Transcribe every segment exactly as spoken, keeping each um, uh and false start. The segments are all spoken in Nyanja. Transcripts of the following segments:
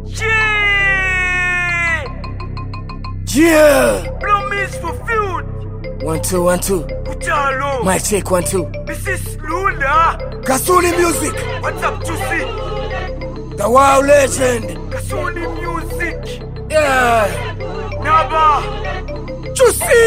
Yeah! Yeah! Promise fulfilled. One, two, one, two. Kutalo. Mic check, one, two. This is Lula. Kasuli Music. What's up, Juicy? The Wow Legend. Kasuli Music. Yeah. Naba. Juicy.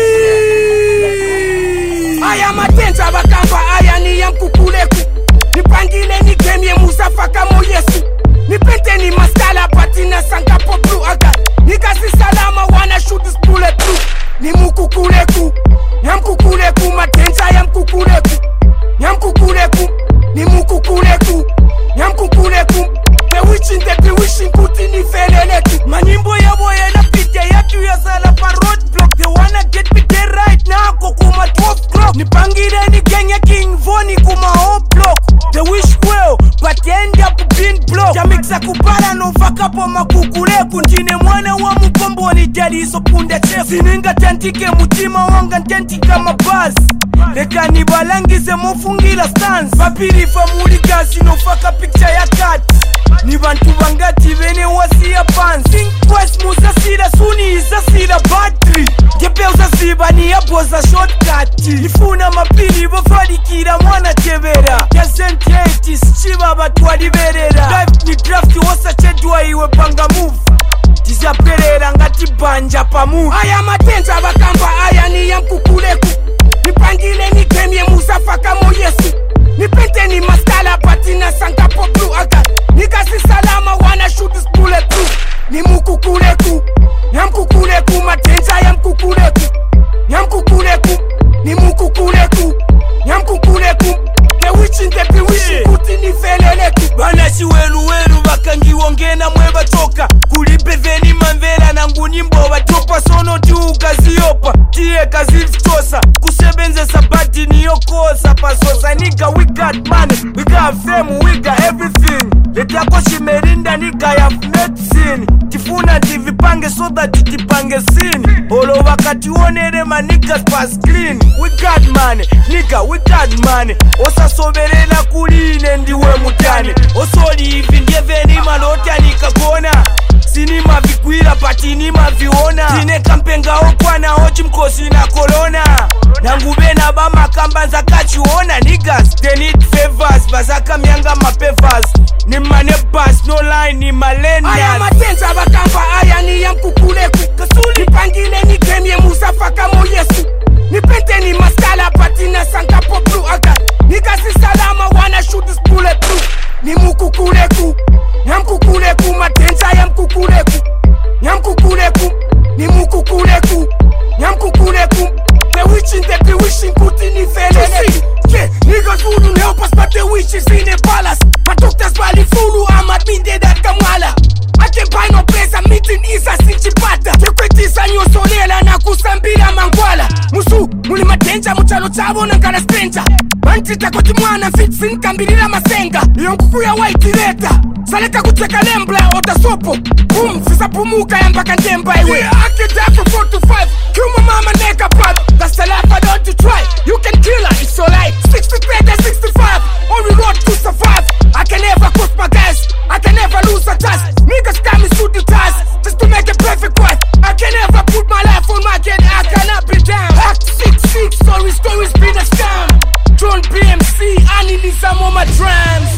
Aya matenza bakamba aya ni ya mkukuleku. Nipangile ni game ye musafa kamo Yesu. Nipente ni maskala patina sanka poplu aga. Nikasi salama wana shoot this bullet through. Ni mukukuleku. Ya mkukuleku matenza ya mkukuleku. Ya mkukuleku. Ni mukukuleku. Ya mkukuleku. They wishing they be wishing kuti ni feleleku. Manyimbo ya boye na pite yatu ya sala pa roadblock. They wanna get me there right now kokuma twelve o'clock. Nipangile ni Kenya King Voni kuma home block. They wish well but they end up being blocked. Jamixa kupala no faka po makukuleku. Njine mwana wa mukombo ni jadi iso punde chef. Sininga tantike mutima wanga tantika mabaz. Leka ni balangize mofungila stance. Papiri famuli gazi no faka picture ya cat. Ni bantu bangati bene wasi ya pants. Think quest musa sida suni isa sida battery. Gepe usasiba ni ya boza shortcut. Nifuna mapili bofadikira mwana tebera. Yazenti eighties chiba batwali berera. Life ni draft wosa chedwa iwe panga move. Tisa perera ngati banja pa move. Aya matenza bakamba aya ni ya mkukuleku. Nipangile ni game ye musafa kamo Yesu. Nipente ni maskala patina sanka poplu aga. Nikasi salama wana shoot this bullet through. Ni mukukuleku. Ya mkukuleku matenza ya mkukuleku. Ya mkukuleku. Ni mukukuleku. Ya mkukuleku. They wishing they be wishing kuti ni feleleku. Banashi welu welu bakangi wongena mweba choka. Kulipe veni manvela na ngunimbo batopa sono tu kaziopa. Tie kazivchosa. Kusebenze sabati niyokosa pasosa. Nigga we got money, we got fame, we got everything. Letako shimerinda nigga ya medicine. Tifuna tivipange so that titipange sini. Olo wakati onere ma niggas pass clean. We got money, nigga we got money. Osa soberena kuline ndiwe mutane. Osoli hivi ndiye veni malota nikagona. Sinima vikwila patinima viona. Tine kampenga okwana hochi mkosi na kolona. Nangube na bama kamba zakachiona. Niggas they need favors. Bazaka mianga mapevas. Ni mane bus no line ni malena. Aya matenza bakamba aya ni ya mkukuleku. Nipangile ni game ye musafa kamo Yesu. Nipente ni maskala patina sanka poplu aga. Nikasi salama wana shoot this bullet through. Ni mukukuleku. Ya mkukuleku matenza ya mkukuleku. Ya mkukuleku. Ni mukukuleku. Ya mkukuleku. They wishing they be wishing kuti ni feleleku. Yeah, niggas wouldn't help us but they wishes in a palace. My doctors bali fulu I'm admitted that kamwala. I can buy no place I'm meeting isa sinchipata. Tekwetisa nyosolela na kusambira mangwala. Musu muli matenja muchalo chabo na nkana stranger. Bantita koti mwana fitsin kambirila masenga. Yonkuku ya white leta. Saleka kuteka lembla ota sopo. Boom, sisa pumuka ya mpaka njemba iwe. Yeah, I can die from four to five. Kill my mama neka pad. That's the life I don't you try. You can kill her, it's alright. sixty-three to sixty-five. Only road to survive. I can never cross my guys. I can never lose a task. Niggas come and shoot the task just to make a perfect wife. I can never put my life on my kid. I cannot be down. Act six six, sorry, stories been a scam. John B M C, I need some of my drums.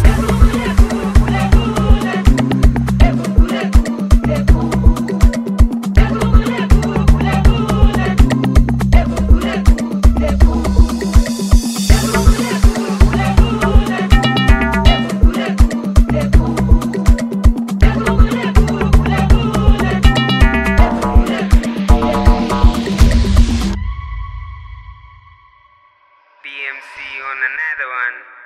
B M C on another one.